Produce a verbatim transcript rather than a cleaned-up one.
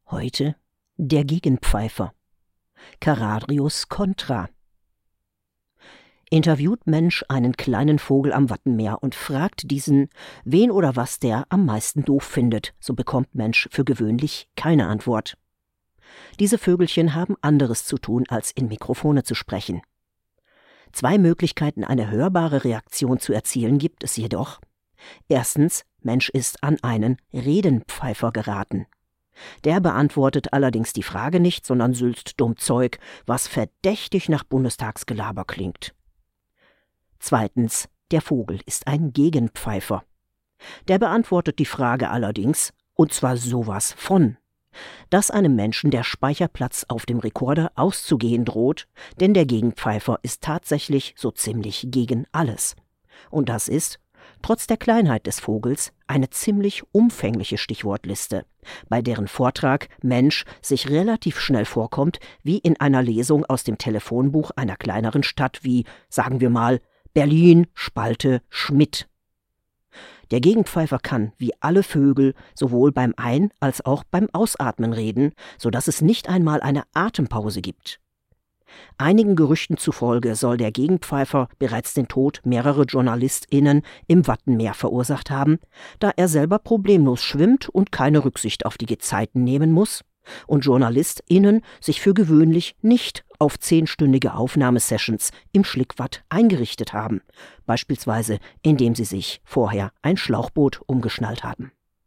Heute der Gegenpfeifer. Cararius contra. Interviewt Mensch einen kleinen Vogel am Wattenmeer und fragt diesen, wen oder was der am meisten doof findet, so bekommt Mensch für gewöhnlich keine Antwort. Diese Vögelchen haben anderes zu tun, als in Mikrofone zu sprechen. Zwei Möglichkeiten, eine hörbare Reaktion zu erzielen, gibt es jedoch. Erstens, Mensch ist an einen Redenpfeifer geraten. Der beantwortet allerdings die Frage nicht, sondern sülzt dumm Zeug, was verdächtig nach Bundestagsgelaber klingt. Zweitens, der Vogel ist ein Gegenpfeifer. Der beantwortet die Frage allerdings, und zwar sowas von, dass einem Menschen der Speicherplatz auf dem Rekorder auszugehen droht, denn der Gegenpfeifer ist tatsächlich so ziemlich gegen alles. Und das ist, trotz der Kleinheit des Vogels, eine ziemlich umfängliche Stichwortliste, bei deren Vortrag Mensch sich relativ schnell vorkommt wie in einer Lesung aus dem Telefonbuch einer kleineren Stadt wie, sagen wir mal, Berlin, Spalte, Schmidt. Der Gegenpfeifer kann, wie alle Vögel, sowohl beim Ein- als auch beim Ausatmen reden, sodass es nicht einmal eine Atempause gibt. Einigen Gerüchten zufolge soll der Gegenpfeifer bereits den Tod mehrerer JournalistInnen im Wattenmeer verursacht haben, da er selber problemlos schwimmt und keine Rücksicht auf die Gezeiten nehmen muss und JournalistInnen sich für gewöhnlich nicht auf zehnstündige Aufnahmesessions im Schlickwatt eingerichtet haben, beispielsweise indem sie sich vorher ein Schlauchboot umgeschnallt haben.